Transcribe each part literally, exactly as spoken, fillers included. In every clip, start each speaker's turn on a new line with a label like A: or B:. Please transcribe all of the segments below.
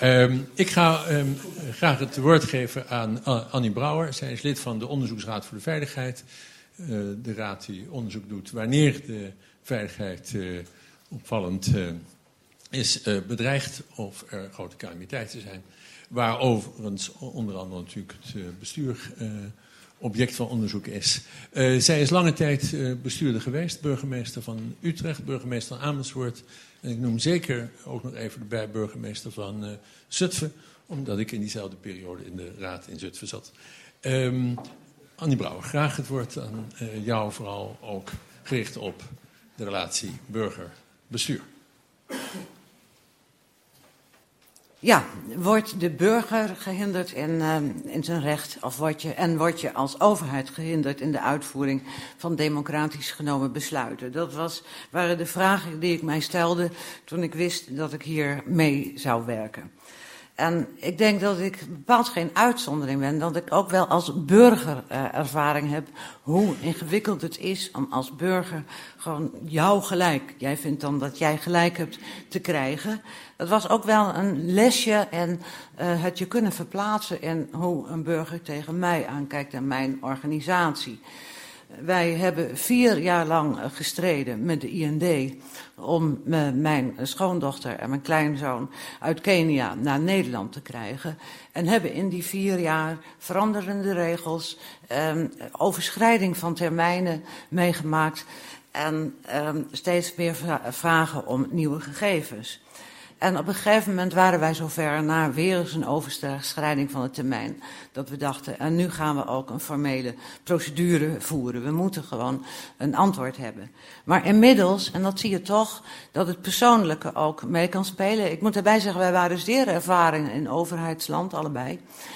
A: Um, ik ga um, graag het woord geven aan Annie Brouwer. Zij is lid van de Onderzoeksraad voor de Veiligheid. Uh, de raad die onderzoek doet wanneer de veiligheid uh, opvallend uh, is uh, bedreigd of er grote calamiteiten zijn. Waar overigens onder andere natuurlijk het uh, bestuur uh, object van onderzoek is. Uh, zij is lange tijd uh, bestuurder geweest, burgemeester van Utrecht, burgemeester van Amersfoort. En ik noem zeker ook nog even erbij burgemeester van uh, Zutphen, omdat ik in diezelfde periode in de raad in Zutphen zat. Um, Annie Brouwer, graag het woord aan uh, jou, vooral ook gericht op de relatie burger-bestuur.
B: Ja, wordt de burger gehinderd in, uh, in zijn recht of word je, en word je als overheid gehinderd in de uitvoering van democratisch genomen besluiten? Dat was, waren de vragen die ik mij stelde toen ik wist dat ik hier mee zou werken. En ik denk dat ik bepaald geen uitzondering ben, dat ik ook wel als burger uh, ervaring heb hoe ingewikkeld het is om als burger gewoon jouw gelijk, jij vindt dan dat jij gelijk hebt, te krijgen. Dat was ook wel een lesje en uh, het je kunnen verplaatsen in hoe een burger tegen mij aankijkt en mijn organisatie. Wij hebben vier jaar lang gestreden met de I N D om uh, mijn schoondochter en mijn kleinzoon uit Kenia naar Nederland te krijgen. En hebben in die vier jaar veranderende regels, um, overschrijding van termijnen meegemaakt en um, steeds meer vra- vragen om nieuwe gegevens. En op een gegeven moment waren wij zover na weer eens een overschrijding van de termijn, dat we dachten, en nu gaan we ook een formele procedure voeren. We moeten gewoon een antwoord hebben. Maar inmiddels, en dat zie je toch, dat het persoonlijke ook mee kan spelen. Ik moet erbij zeggen, wij waren zeer ervaren in overheidsland, allebei.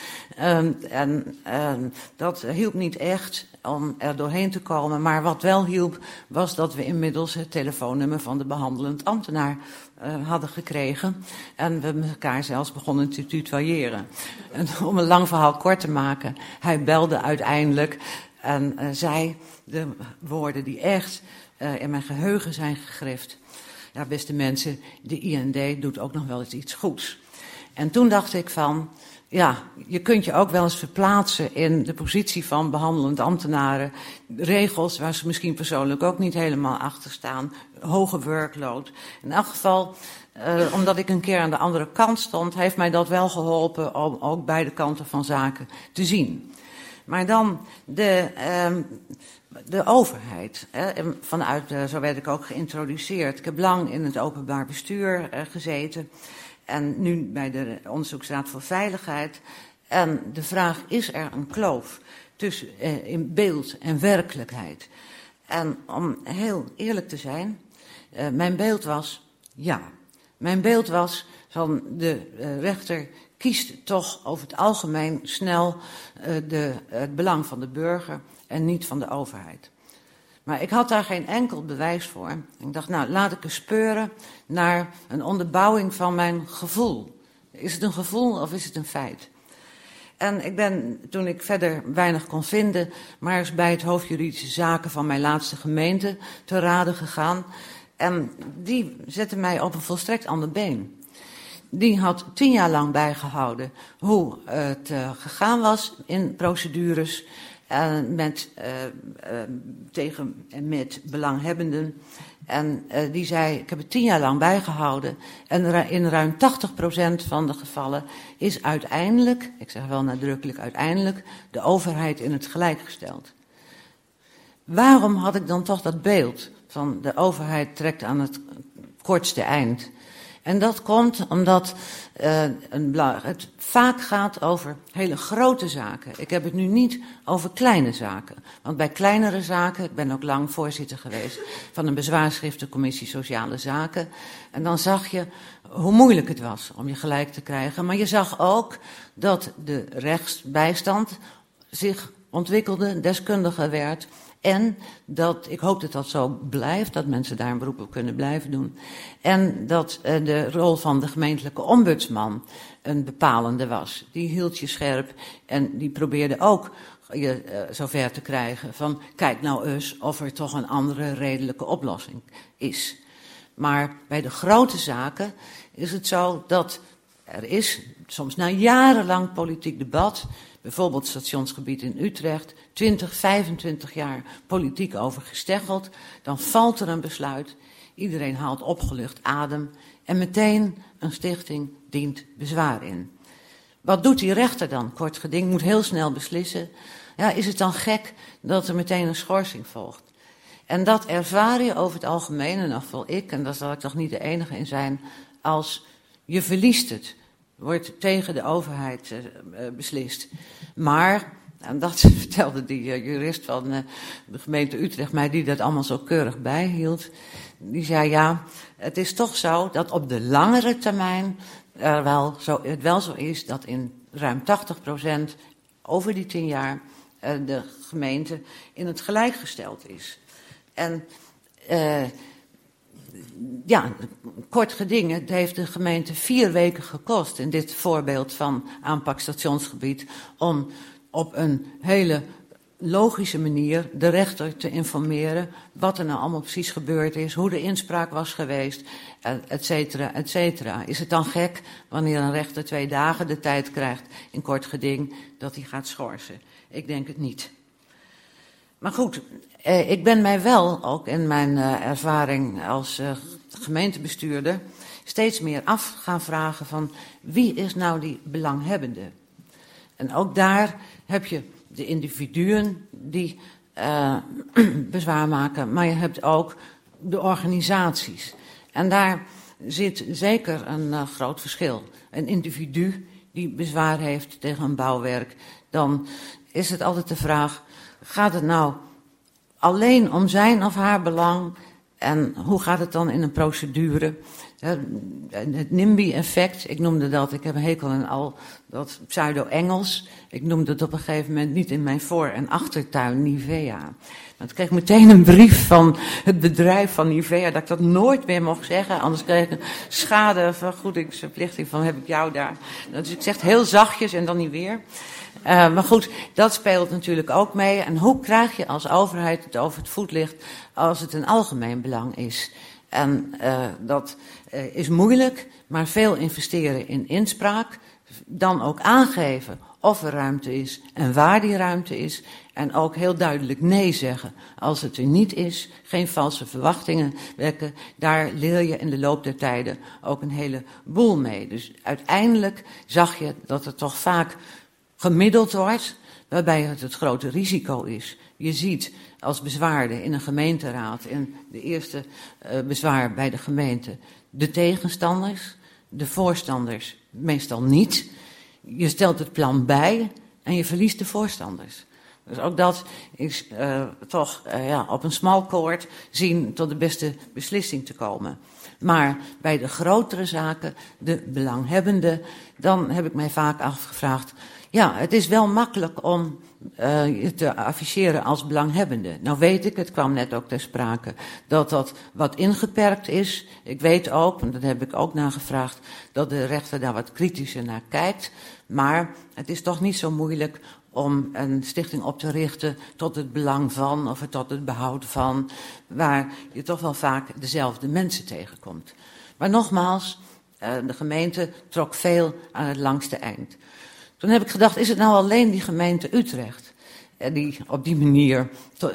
B: Um, en um, dat hielp niet echt om er doorheen te komen. Maar wat wel hielp, was dat we inmiddels het telefoonnummer van de behandelend ambtenaar uh, hadden gekregen. En we met elkaar zelfs begonnen te tutoyeren. En om een lang verhaal kort te maken, hij belde uiteindelijk en uh, zei de woorden die echt uh, in mijn geheugen zijn gegrift. Ja, beste mensen, de I N D doet ook nog wel eens iets goeds. En toen dacht ik van, ja, je kunt je ook wel eens verplaatsen in de positie van behandelend ambtenaren. Regels waar ze misschien persoonlijk ook niet helemaal achter staan. Hoge workload. In elk geval, uh, omdat ik een keer aan de andere kant stond, heeft mij dat wel geholpen om ook beide kanten van zaken te zien. Maar dan de, um, de overheid. Hè, vanuit, uh, zo werd ik ook geïntroduceerd. Ik heb lang in het openbaar bestuur uh, gezeten. En nu bij de Onderzoeksraad voor Veiligheid. En de vraag, is er een kloof tussen uh, in beeld en werkelijkheid? En om heel eerlijk te zijn, uh, mijn beeld was ja. Mijn beeld was van de uh, rechter kiest toch over het algemeen snel uh, de, uh, het belang van de burger en niet van de overheid. Maar ik had daar geen enkel bewijs voor. Ik dacht, nou, laat ik eens speuren naar een onderbouwing van mijn gevoel. Is het een gevoel of is het een feit? En ik ben, toen ik verder weinig kon vinden, maar eens bij het hoofd juridische zaken van mijn laatste gemeente te raden gegaan. En die zette mij op een volstrekt ander been. Die had tien jaar lang bijgehouden hoe het uh, gegaan was in procedures uh, met, uh, uh, tegen en met belanghebbenden. En uh, die zei, ik heb het tien jaar lang bijgehouden. En in ruim tachtig procent van de gevallen is uiteindelijk, ik zeg wel nadrukkelijk uiteindelijk, de overheid in het gelijk gesteld. Waarom had ik dan toch dat beeld van de overheid trekt aan het kortste eind? En dat komt omdat uh, een, het vaak gaat over hele grote zaken. Ik heb het nu niet over kleine zaken. Want bij kleinere zaken, ik ben ook lang voorzitter geweest van een bezwaarschriftencommissie Sociale Zaken. En dan zag je hoe moeilijk het was om je gelijk te krijgen. Maar je zag ook dat de rechtsbijstand zich ontwikkelde, deskundiger werd. En dat, ik hoop dat dat zo blijft, dat mensen daar een beroep op kunnen blijven doen. En dat uh, de rol van de gemeentelijke ombudsman een bepalende was. Die hield je scherp en die probeerde ook je uh, zover te krijgen van, kijk nou eens of er toch een andere redelijke oplossing is. Maar bij de grote zaken is het zo dat Er is soms na jarenlang politiek debat, bijvoorbeeld het stationsgebied in Utrecht, twintig, vijfentwintig jaar politiek over gesteggeld. Dan valt er een besluit, iedereen haalt opgelucht adem en meteen een stichting dient bezwaar in. Wat doet die rechter dan? Kort geding, moet heel snel beslissen. Ja, is het dan gek dat er meteen een schorsing volgt? En dat ervaar je over het algemeen, in ieder geval ik, en daar zal ik toch niet de enige in zijn, als je verliest het, wordt tegen de overheid uh, uh, beslist. Maar, en dat vertelde die uh, jurist van uh, de gemeente Utrecht mij, die dat allemaal zo keurig bijhield, die zei ja, het is toch zo dat op de langere termijn er wel zo, het wel zo is dat in ruim tachtig procent over die tien jaar uh, de gemeente in het gelijk gesteld is. En uh, ja, kort geding, het heeft de gemeente vier weken gekost in dit voorbeeld van aanpak stationsgebied om op een hele logische manier de rechter te informeren wat er nou allemaal precies gebeurd is, hoe de inspraak was geweest, et cetera, et cetera. Is het dan gek wanneer een rechter twee dagen de tijd krijgt in kort geding dat hij gaat schorsen? Ik denk het niet. Maar goed, eh, ik ben mij wel, ook in mijn uh, ervaring als uh, gemeentebestuurder, steeds meer af gaan vragen van wie is nou die belanghebbende? En ook daar heb je de individuen die uh, bezwaar maken, maar je hebt ook de organisaties. En daar zit zeker een uh, groot verschil. Een individu die bezwaar heeft tegen een bouwwerk, dan is het altijd de vraag, gaat het nou alleen om zijn of haar belang en hoe gaat het dan in een procedure? Het NIMBY-effect, ik noemde dat, ik heb een hekel aan al dat pseudo-Engels. Ik noemde het op een gegeven moment niet in mijn voor- en achtertuin Nivea. Want ik kreeg meteen een brief van het bedrijf van Nivea dat ik dat nooit meer mocht zeggen. Anders kreeg ik een schadevergoedingsverplichting van heb ik jou daar. Dus ik zeg het heel zachtjes en dan niet weer. Uh, maar goed, dat speelt natuurlijk ook mee. En hoe krijg je als overheid het over het voetlicht als het een algemeen belang is? En uh, dat uh, is moeilijk, maar veel investeren in inspraak. Dan ook aangeven of er ruimte is en waar die ruimte is. En ook heel duidelijk nee zeggen als het er niet is. Geen valse verwachtingen wekken. Daar leer je in de loop der tijden ook een heleboel mee. Dus uiteindelijk zag je dat er toch vaak gemiddeld wordt, waarbij het het grote risico is. Je ziet als bezwaarde in een gemeenteraad, in de eerste uh, bezwaar bij de gemeente, de tegenstanders, de voorstanders meestal niet. Je stelt het plan bij en je verliest de voorstanders. Dus ook dat is uh, toch uh, ja, op een smal koord zien tot de beste beslissing te komen. Maar bij de grotere zaken, de belanghebbenden, dan heb ik mij vaak afgevraagd, ja, het is wel makkelijk om uh, je te afficheren als belanghebbende. Nou weet ik, het kwam net ook ter sprake, dat dat wat ingeperkt is. Ik weet ook, en dat heb ik ook nagevraagd, dat de rechter daar wat kritischer naar kijkt. Maar het is toch niet zo moeilijk om een stichting op te richten tot het belang van of tot het behoud van, waar je toch wel vaak dezelfde mensen tegenkomt. Maar nogmaals, uh, de gemeente trok veel aan het langste eind. Toen heb ik gedacht, is het nou alleen die gemeente Utrecht? Die op die manier,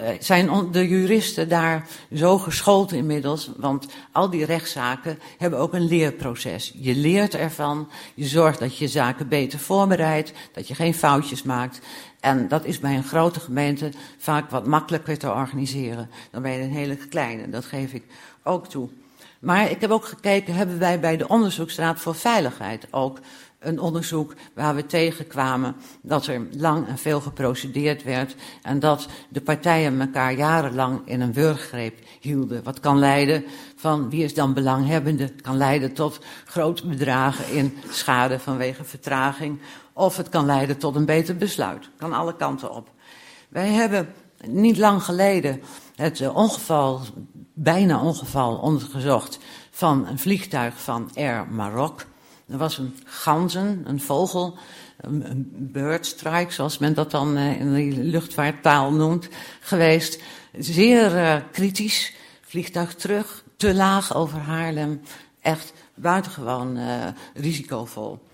B: zijn de juristen daar zo geschoold inmiddels, want al die rechtszaken hebben ook een leerproces. Je leert ervan, je zorgt dat je zaken beter voorbereidt, dat je geen foutjes maakt. En dat is bij een grote gemeente vaak wat makkelijker te organiseren dan bij een hele kleine, dat geef ik ook toe. Maar ik heb ook gekeken, hebben wij bij de Onderzoeksraad voor Veiligheid ook een onderzoek waar we tegenkwamen dat er lang en veel geprocedeerd werd en dat de partijen elkaar jarenlang in een wurggreep hielden. Wat kan leiden van wie is dan belanghebbende, kan leiden tot grote bedragen in schade vanwege vertraging, of het kan leiden tot een beter besluit. Kan alle kanten op. Wij hebben niet lang geleden het uh, ongeval, bijna ongeval onderzocht van een vliegtuig van Air Maroc. Er was een ganzen, een vogel, een birdstrike, zoals men dat dan in de luchtvaarttaal noemt, geweest. Zeer uh, kritisch, vliegtuig terug, te laag over Haarlem, echt buitengewoon uh, risicovol.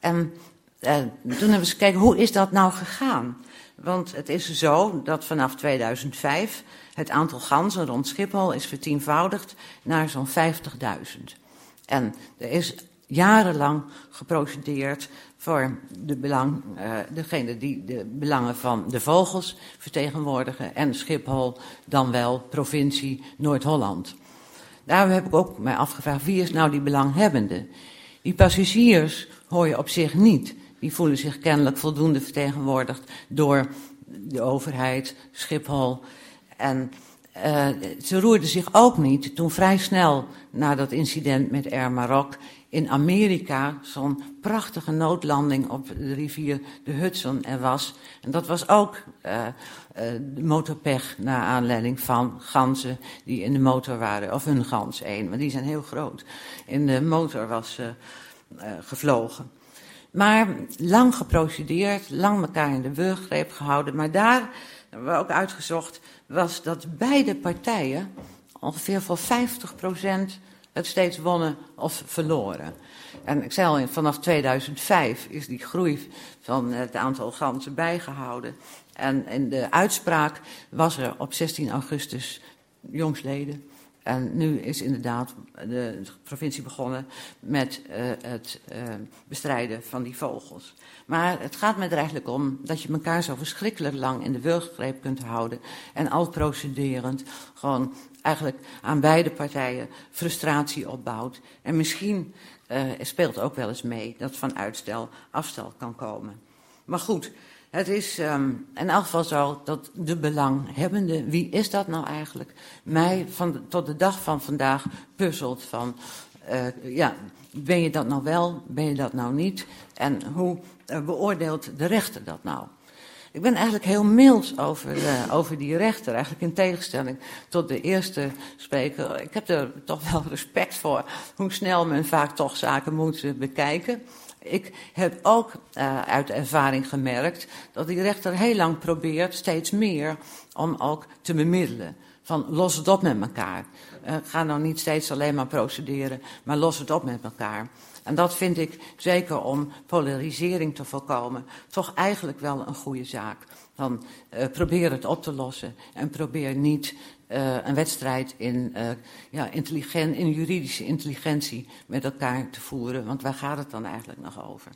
B: En uh, toen hebben we eens gekeken, hoe is dat nou gegaan? Want het is zo dat vanaf tweeduizend vijf het aantal ganzen rond Schiphol is vertienvoudigd naar zo'n vijftigduizend. En er is jarenlang geprocedeerd voor de belang, uh, degene die de belangen van de vogels vertegenwoordigen en Schiphol, dan wel provincie Noord-Holland. Daar heb ik ook mij afgevraagd, wie is nou die belanghebbende? Die passagiers hoor je op zich niet. Die voelen zich kennelijk voldoende vertegenwoordigd door de overheid, Schiphol. En uh, ze roerden zich ook niet toen vrij snel na dat incident met Air Maroc in Amerika zo'n prachtige noodlanding op de rivier de Hudson er was. En dat was ook uh, uh, de motorpech naar aanleiding van ganzen die in de motor waren. Of een gans, één, maar die zijn heel groot. In de motor was uh, uh, gevlogen. Maar lang geprocedeerd, lang elkaar in de wurggreep gehouden. Maar daar hebben we ook uitgezocht, was dat beide partijen ongeveer voor vijftig procent het steeds wonnen of verloren. En ik zei al, vanaf tweeduizend vijf is die groei van het aantal ganzen bijgehouden. En in de uitspraak was er op zestien augustus jongstleden. En nu is inderdaad de provincie begonnen met uh, het uh, bestrijden van die vogels. Maar het gaat me er eigenlijk om dat je elkaar zo verschrikkelijk lang in de wurggreep kunt houden. En al procederend gewoon eigenlijk aan beide partijen frustratie opbouwt. En misschien uh, speelt ook wel eens mee dat van uitstel afstel kan komen. Maar goed, het is um, in elk geval zo dat de belanghebbende, wie is dat nou eigenlijk, mij van de, tot de dag van vandaag puzzelt van, uh, ja, ben je dat nou wel, ben je dat nou niet? En hoe uh, beoordeelt de rechter dat nou? Ik ben eigenlijk heel mild over, uh, over die rechter, eigenlijk in tegenstelling tot de eerste spreker. Ik heb er toch wel respect voor hoe snel men vaak toch zaken moet bekijken. Ik heb ook uh, uit ervaring gemerkt dat die rechter heel lang probeert, steeds meer, om ook te bemiddelen. Van los het op met elkaar. Uh, ga nou niet steeds alleen maar procederen, maar los het op met elkaar. En dat vind ik, zeker om polarisering te voorkomen, toch eigenlijk wel een goede zaak. Van uh, probeer het op te lossen en probeer niet uh, een wedstrijd in, uh, ja, intelligent, in juridische intelligentie met elkaar te voeren. Want waar gaat het dan eigenlijk nog over?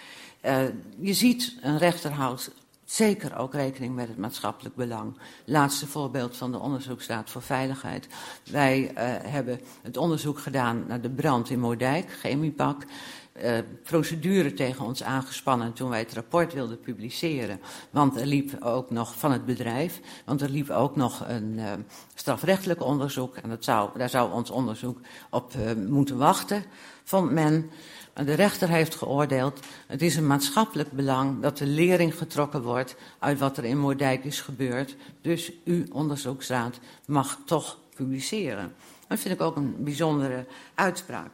B: Uh, je ziet, een rechter houdt zeker ook rekening met het maatschappelijk belang. Laatste voorbeeld van de Onderzoeksraad voor Veiligheid. Wij uh, hebben het onderzoek gedaan naar de brand in Moerdijk, Chemiepak. Uh, procedure tegen ons aangespannen toen wij het rapport wilden publiceren. Want er liep ook nog van het bedrijf, want er liep ook nog een uh, strafrechtelijk onderzoek. En dat zou, daar zou ons onderzoek op uh, moeten wachten, vond men. Maar de rechter heeft geoordeeld, het is een maatschappelijk belang dat de lering getrokken wordt uit wat er in Moerdijk is gebeurd. Dus uw onderzoeksraad mag toch publiceren. Dat vind ik ook een bijzondere uitspraak.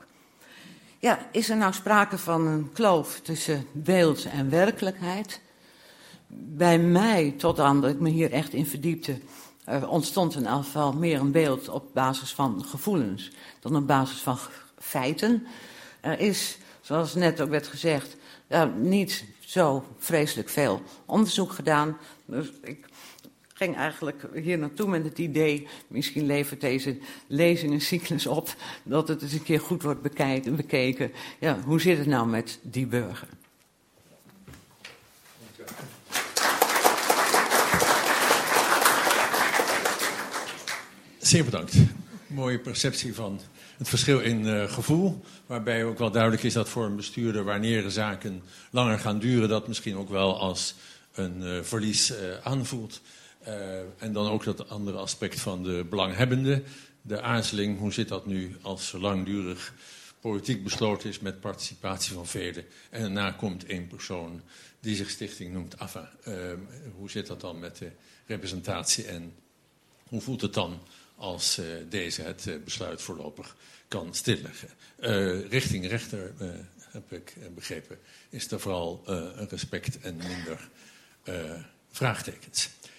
B: Ja, is er nou sprake van een kloof tussen beeld en werkelijkheid? Bij mij, tot aan dat ik me hier echt in verdiepte, uh, ontstond in elk geval meer een beeld op basis van gevoelens dan op basis van feiten. Er is, zoals net ook werd gezegd, uh, niet zo vreselijk veel onderzoek gedaan. Dus ik ging eigenlijk hier naartoe met het idee, misschien levert deze lezing een cyclus op, dat het eens een keer goed wordt bekijken, bekeken. Ja, hoe zit het nou met die burger?
A: Zeer bedankt. Mooie perceptie van het verschil in uh, gevoel, waarbij ook wel duidelijk is dat voor een bestuurder, wanneer zaken langer gaan duren, dat misschien ook wel als een uh, verlies uh, aanvoelt. Uh, en dan ook dat andere aspect van de belanghebbende, de aarzeling, hoe zit dat nu als langdurig politiek besloten is met participatie van velen en daarna komt één persoon die zich stichting noemt. Enfin, uh, hoe zit dat dan met de representatie en hoe voelt het dan als uh, deze het uh, besluit voorlopig kan stilleggen? Uh, richting rechter, uh, heb ik uh, begrepen, is er vooral uh, respect en minder uh, vraagtekens.